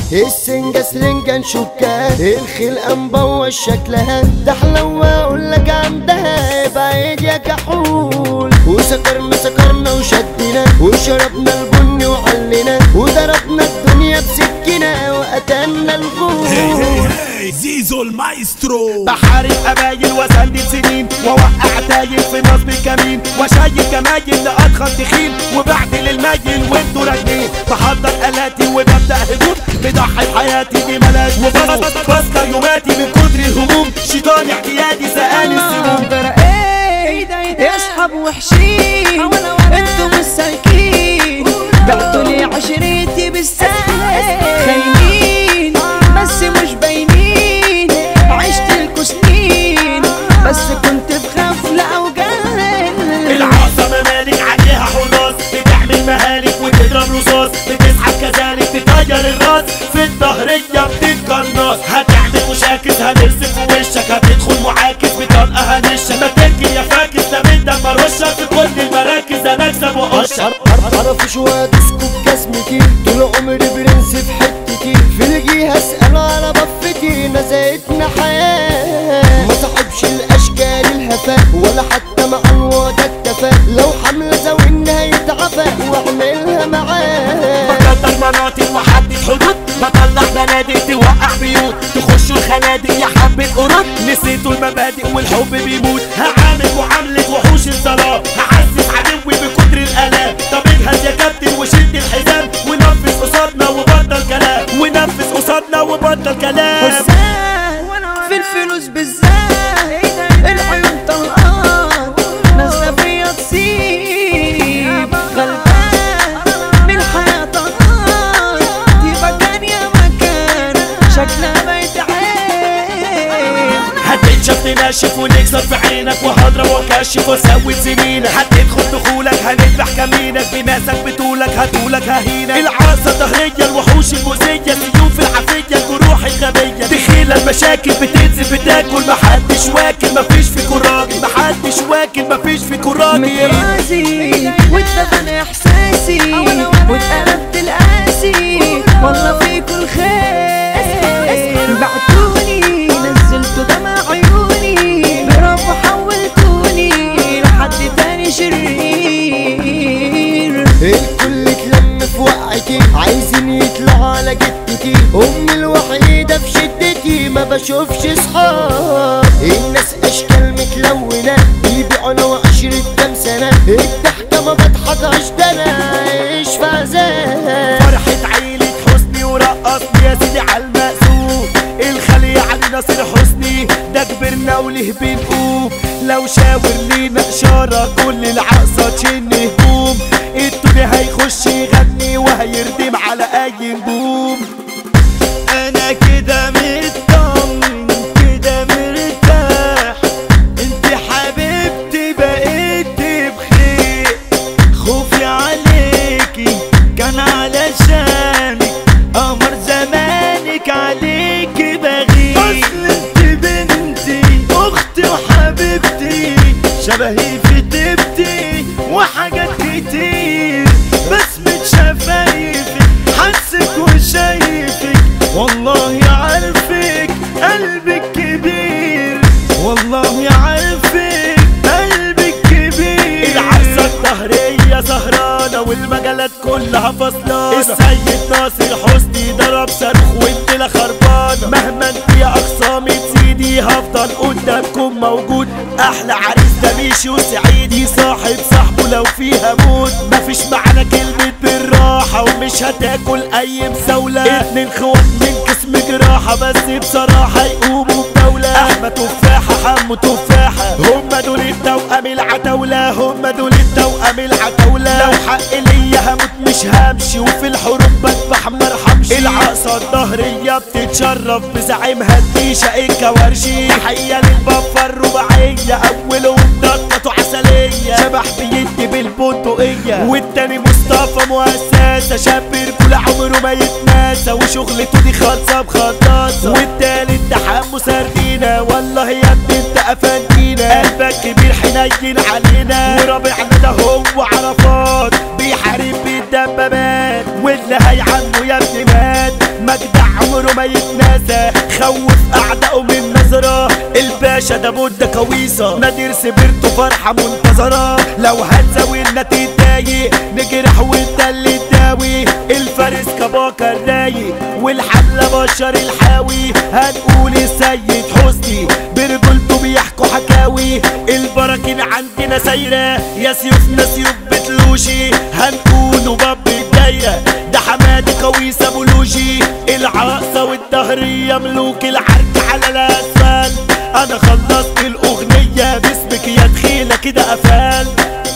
السنجة سرنجة نشكها، الخلقة مبوظ شكلها، ده حلوة اقولك عندها بعيد يا كحول. سكرنا وشدنا وشربنا البن وعلنا وضربنا الدنيا بسكينة وقتلنا الغول. زيزو المايسترو بحارب قبايل وسندل سنين ووقع تايل في نصب كمين وشايل جمايل لأضخم تخين وبعدل المايل وانتو راجلين. بحضر آلاتي وببدأ هجوم بضحي بحياتي دي ملاش وبسكر يوماتي من كتر الهموم. شيطان اعتيادي سقاني السموم. يا اصحاب وحشين انتو مش سالكين، بعتوا لي عشرتي بالسهل خاينين بس مش باينين. عشتلكوا سنين بس كنت في غفلة وجهل. العاصمة مالك عليها حراس بتعمل مهالك وتضرب رصاص بتسحب كذلك تطير الراس في الظهرية بتتقناص. هتعمل مشاكس هنرسم في وشك هتدخل معاكس بطلقة هنشك. ما تركي يا فاكس ده من دم رشك في كل المراكز انا اكسب واقشر. عرفوا شوية تسكب جسمتي طول عمري برنس في حتتي في الجهة اسألوا على بفتي نزقتنا حياة. ما صاحبش الاشكال الهفا ولا حتى مع الوضع اكتفى، لو حملة زاوينها يتعفى واعملها معاه. بقدر مناطق وحدد حدود بطلع بنادق توقع بيوت تخشوا الخنادق يا حبة قرود. نسيتوا المبادئ والحب بيموت. هعامل معاملة وحوش الظلام هحسس عدوي بقدر الآلام. طب اجهز يا كابتن وشد الحزام ونفذ قصادنا وبطل كلام ونفذ قصادنا وبطل كلام. في الفلوس بالذات العيون طلقان نازلة فيا تصيب غلبان من الحياة طلقان. دي مكان يا مكان شكلها بيت عين. هتنشف تنشف ونكسر في عينك وهضرب واكشف واسوي سنينك. هتدخل دخولك هنذبح كمينك بناسك بطولك هتقولك ههينك. العاصة ظهرية الوحوش المؤذية سيوف العافية الجروح الغبية. دخيلة المشاكل بتنزل بتاكل محدش واكل مفيش فيكوا راجل محدش واكل مفيش فيكوا راجل. مترازي واتدفن احساسي واتقلبت القاسي والله فيكوا الخير. بعتوني نزلتوا دمع عيوني برافو حولتوني لحد تاني شرير. الكل اتلم في وقعتي عايزين يطلعوا على جدتي امي الوحيدة في شدتي ما بشوفش صحاب. الناس اشكال متلونة بيبيعونا وعشرة كام سنة الضحكة ما بضحكهاش ده انا عايش في عذاب. فرحة عيلة حسني ورقصني يا سيدي عالمقسوم. الخلية علي ناصر حسني ده كبرنا وله بنقوم. لو شاور لينا اشارة كل العقصة تشن هجوم. التوني هيخش يغني وهيردم على اي نجوم. انا كده مطمن كده مرتاح انت حبيبتي بقيت بخير. خوفي عليكي كان علشانك قمر زمانك عليكي بغير. اصل انت بنتي اختي وحبيبتي شبهي في تبتي وحاجات كتير. بسمة شفايفك حسك وشايفك والله عارفك قلبك كبير والله عارفك قلبك كبير. العرسة الظهرية سهرانة والمجالات كلها فصلانة. السيد ناصر حسني ضرب صاروخ والدنيا خربانة. مهما انت يا اخصامي تزيدي هفضل قدامكم موجود. احلى عريس ده ميشي وسعيدي صاحب صاحبه لو فيها موت. مفيش معانا كلمة بالراحة ومش هتاكل اي مساولة. اتنين خوات من قسم جراحة بس بصراحة يقوموا بدولة. احمد تفاحة حمو تفاحة هما دول التوأم العتاولة هما دول التوأم العتاولة. لو حق ليا هموت مش همشي وفي الحروب بذبح مرحمش. العقصة الظهرية بتتشرف بزعيمها الديشة الكوارشي. تحية للبفة الرباعية اولهم ضغطته عسلية شبح بيدي بالبندقية. والتاني مصطفى مؤسسة شاب رجولة عمره ما يتناسى وشغلته دي خالصة بخلصة. والتالت ده حمو سردينا والله يا ابني انت افندينا. قلبك كبير حنين علينا ورابعنا ده هو عرفات بيحارب بالدبابات. واللي هيعنه يا ابني مات مجدع عمره ما يتناسى خوف اعدائه من نظرة الباشا ده بودة كويسة نادر سبرته فرحة منتظرة لو هتزاولنا تتضايق نجرح وانت اللي تداوي الفارس كباكا الرايق والحملة بشر الحاوي هنقول السيد حسني برجولته بيحكوا حكاوي البراكين عندنا سايرة يا سيوفنا سيوف بتلوشي هنقوله باب الدايرة ده حمادي كويسة بولوجي العاصة والدهرية ملوك العرك على الأسفل أنا خلصت الأغنية باسمك يا دخيلة كده قفال